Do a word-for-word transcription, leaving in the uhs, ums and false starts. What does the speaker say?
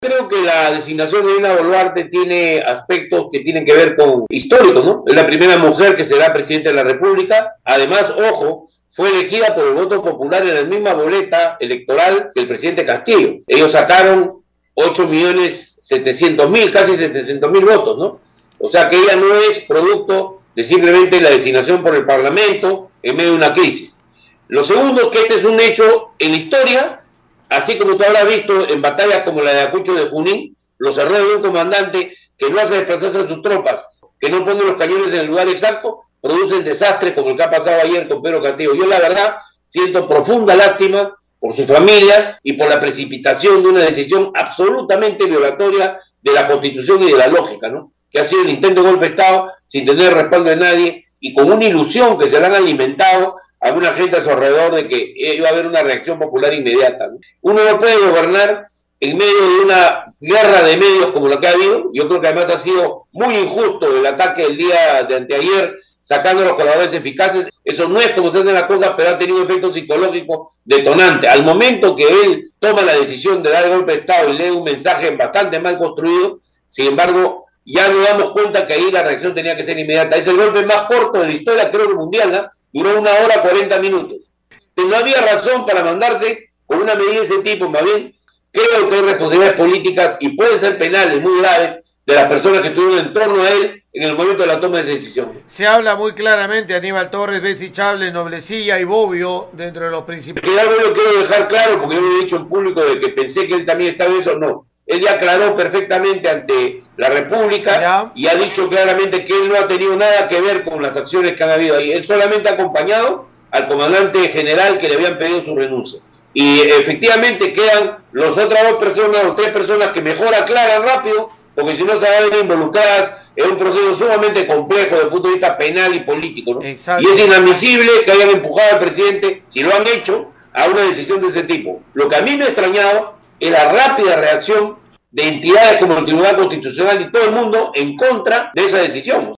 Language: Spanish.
Creo que la designación de Dina Boluarte tiene aspectos que tienen que ver con históricos, ¿no? Es la primera mujer que será presidenta de la República. Además, ojo, fue elegida por el voto popular en la misma boleta electoral que el presidente Castillo. Ellos sacaron ocho millones setecientos mil, casi setecientos mil votos, ¿no? O sea que ella no es producto de simplemente la designación por el Parlamento en medio de una crisis. Lo segundo es que este es un hecho en la historia. Así como tú habrás visto en batallas como la de Ayacucho de Junín, los errores de un comandante que no hace desplazarse a sus tropas, que no pone los cañones en el lugar exacto, producen desastres como el que ha pasado ayer con Pedro Castillo. Yo la verdad siento profunda lástima por su familia y por la precipitación de una decisión absolutamente violatoria de la Constitución y de la lógica, ¿no? Que ha sido el intento de golpe de Estado sin tener respaldo de nadie y con una ilusión que se le han alimentado a alguna gente a su alrededor de que iba a haber una reacción popular inmediata, ¿no? Uno no puede gobernar en medio de una guerra de medios como la que ha habido. Yo creo que además ha sido muy injusto el ataque del día de anteayer, sacando a los colaboradores eficaces. Eso no es como se hacen las cosas, pero ha tenido efecto psicológico detonante. Al momento que él toma la decisión de dar el golpe de Estado y lee un mensaje bastante mal construido, sin embargo, ya nos damos cuenta que ahí la reacción tenía que ser inmediata. Es el golpe más corto de la historia, creo que mundial, ¿no? Duró una hora cuarenta minutos. No había razón para mandarse con una medida de ese tipo. Más bien, creo que hay responsabilidades políticas y pueden ser penales muy graves de las personas que estuvieron en torno a él en el momento de la toma de decisión. Se habla muy claramente Aníbal Torres, Betsy Chable, Noblecilla y Bobbio dentro de los principales. Que algo lo quiero dejar claro, porque yo lo he dicho en público de que pensé que él también estaba en eso. No, él ya aclaró perfectamente ante la República ¿Ya? y ha dicho claramente que él no ha tenido nada que ver con las acciones que han habido ahí. Él solamente ha acompañado al comandante general que le habían pedido su renuncia. Y efectivamente quedan las otras dos personas o tres personas que mejor aclaran rápido, porque si no se van a ver involucradas en un proceso sumamente complejo desde el punto de vista penal y político, ¿no? Exacto. Y es inadmisible que hayan empujado al presidente, si lo han hecho, a una decisión de ese tipo. Lo que a mí me ha extrañado es la rápida reacción de entidades como el Tribunal Constitucional y todo el mundo en contra de esa decisión.